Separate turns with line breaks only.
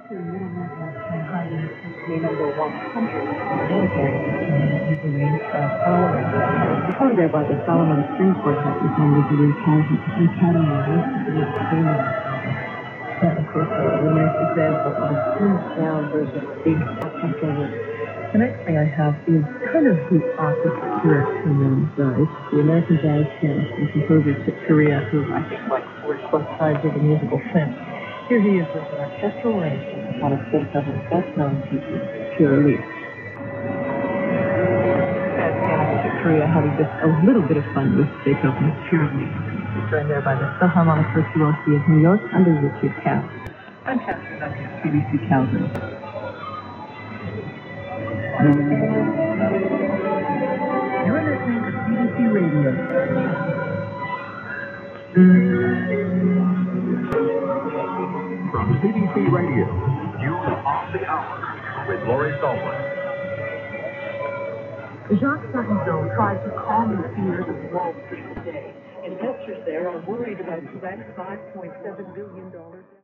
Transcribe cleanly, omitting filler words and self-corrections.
number 100 military performed there by the Solomon String Quartet with members of the Academy of Music. That, of course, is a nice example of a tuned-down version of the orchestral work. The next thing I have is kind of the opposite direction of it's the American jazz pianist and composer Chick Corea, who I think like 40 plus sides of the musical sense. Here he is with an orchestral arrangement of one of Beethoven's best-known pieces, Pure Leaf. As pianist Chick Corea having just a little bit of fun with Beethoven's Pure Leaf. He's joined there by the Philharmonic Virtuosi of New York under Richard Kass. I'm Catherine Duncan, BBC Calgary. You're listening to BBC Radio.
From BBC Radio, News on the Hour with Lori Sullivan.
Jacques Sarrazin tried to calm the fears of Wall Street today. Investors there are worried about Quebec's $5.7 billion